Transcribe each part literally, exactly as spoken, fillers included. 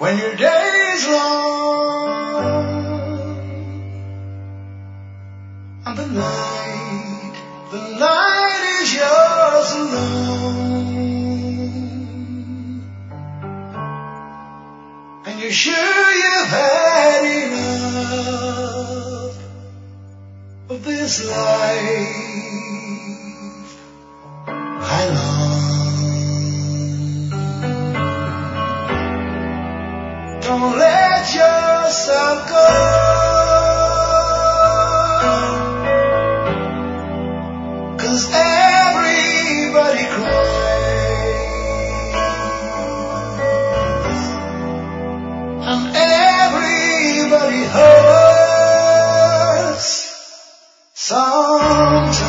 when your day is long and the night, the night is yours alone, and you're sure you've had enough of this life. I long. Don't let yourself go, 'cause everybody cries and everybody hurts sometimes.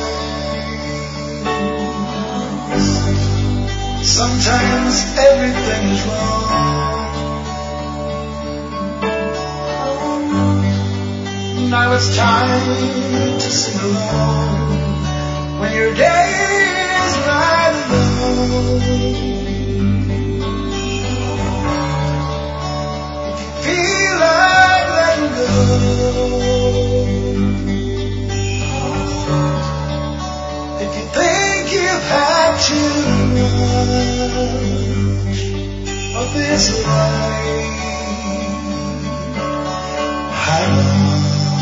Sometimes everything is wrong. Now it's time to sing along when your day is right alone. If you feel like letting go, if you think you've had too much of this life, I long.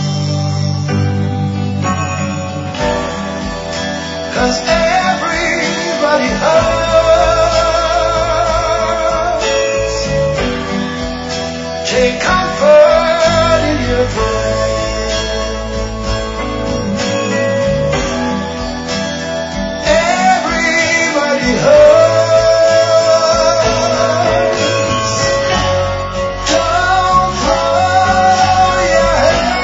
'Cause everybody hurts. Take comfort in your prayer. Everybody hurts. Don't throw your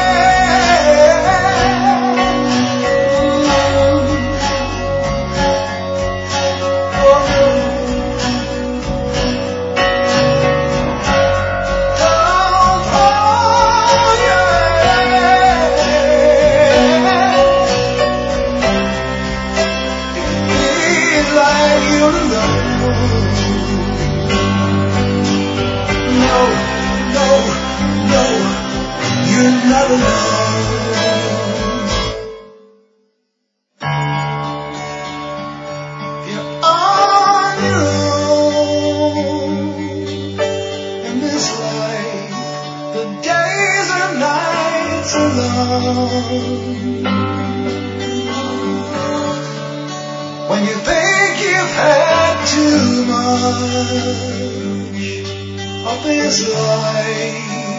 when you think you've had too much of this life.